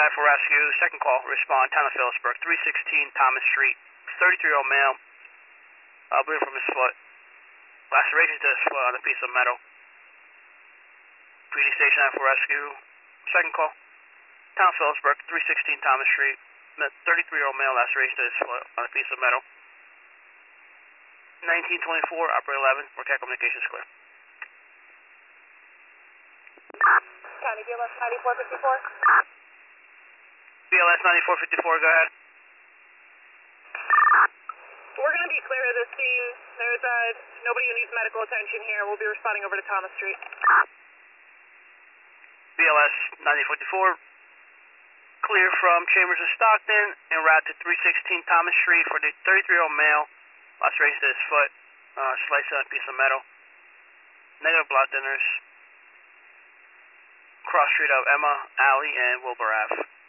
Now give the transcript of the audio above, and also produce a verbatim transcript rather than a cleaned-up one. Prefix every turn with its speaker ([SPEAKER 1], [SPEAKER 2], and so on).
[SPEAKER 1] nine for rescue. Second call, respond, town of Phillipsburg, three sixteen Thomas Street. thirty-three-year-old male, uh, bleeding from his foot. Laceration to his foot on a piece of metal. P D station nine for rescue. Second call, town of Phillipsburg, three sixteen Thomas Street. thirty-three-year-old male, laceration to his foot on a piece of metal. nineteen twenty-four, operator eleven, Work communications clear.
[SPEAKER 2] County B L S ninety-four fifty-four.
[SPEAKER 1] B L S ninety-four fifty-four, go ahead.
[SPEAKER 2] We're going to be clear of this scene. There's uh, nobody who needs medical attention here. We'll be responding over to Thomas Street.
[SPEAKER 1] B L S ninety-four fifty-four, clear from Chambers of Stockton en route to three sixteen Thomas Street for the thirty-three-year-old male, laceration to his foot, uh, sliced on a piece of metal. Negative blood thinners. Cross street of Emma, Alley, and Wilbur Ave.